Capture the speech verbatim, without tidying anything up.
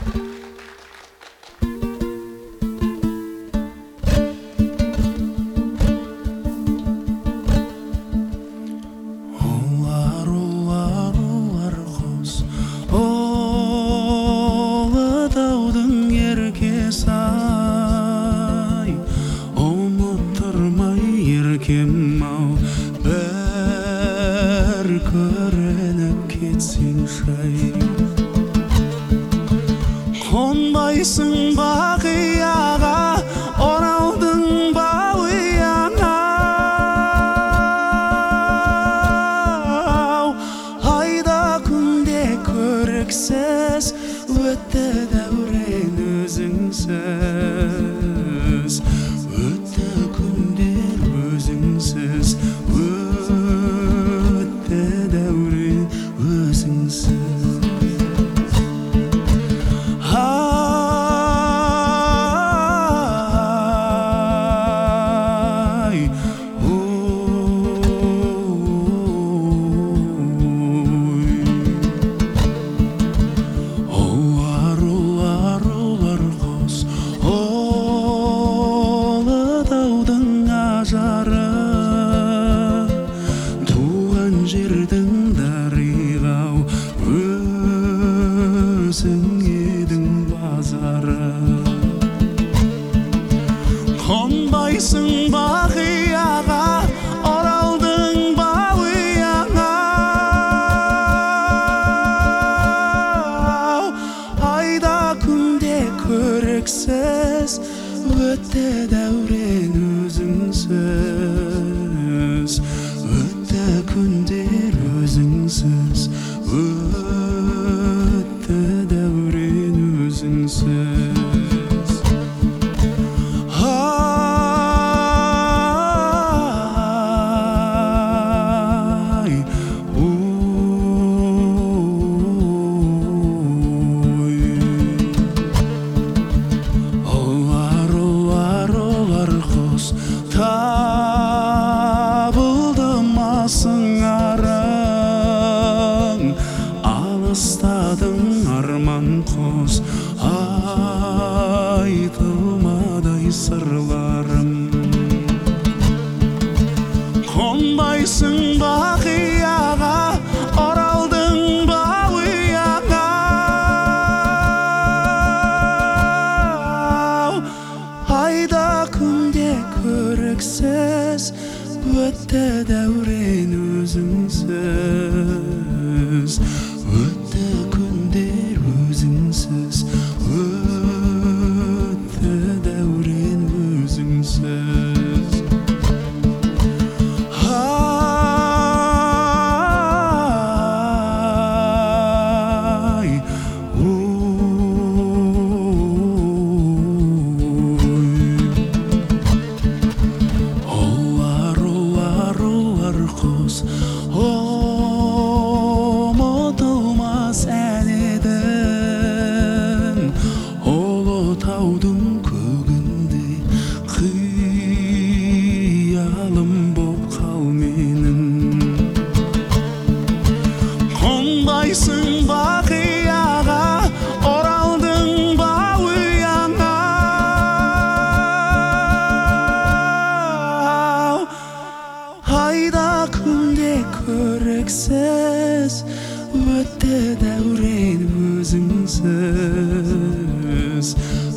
Ай, ұмыттырмай еркем-ау, бір көрініп кетсең шай. Қонбайсың ба қияға, оралдың ба ұяңа? Айда күнде көріксіз, өтті дәурен өзіңсіз. Өтті күндер өзіңсіз, өтті дәурен өзіңсіз. Ай, жердің дариға-ау, өзің едің базары. Қонбайсың ба қияға, оралдың ба ұяңа? Айда күнде көріксіз, өтті дәурен өзіңсіз. Өтті күндер өзіңсіз, өтті дәурен өзіңсіз. Ай, ой, олар, олар, олар қос табылды ма сыңарың? Алыстадың арман қос, айтылмадай сырларым. Қонбайсың ба қияға, оралдың ба ұяңа? Айда күнде көріксіз, өтті дәурен өзіңсіз. Өтті күндер өзіңсіз, өтті дәурен өзіңсіз. Ай, олар, олар, олар қос, ұмытылмас ән едің. Ұлытаудың көгінде қиялым боп қал менің. Қонбайсың ба қияға, оралдың ба ұяңа? Айда күнде көріксіз, өтті дәурен өзіңсіз.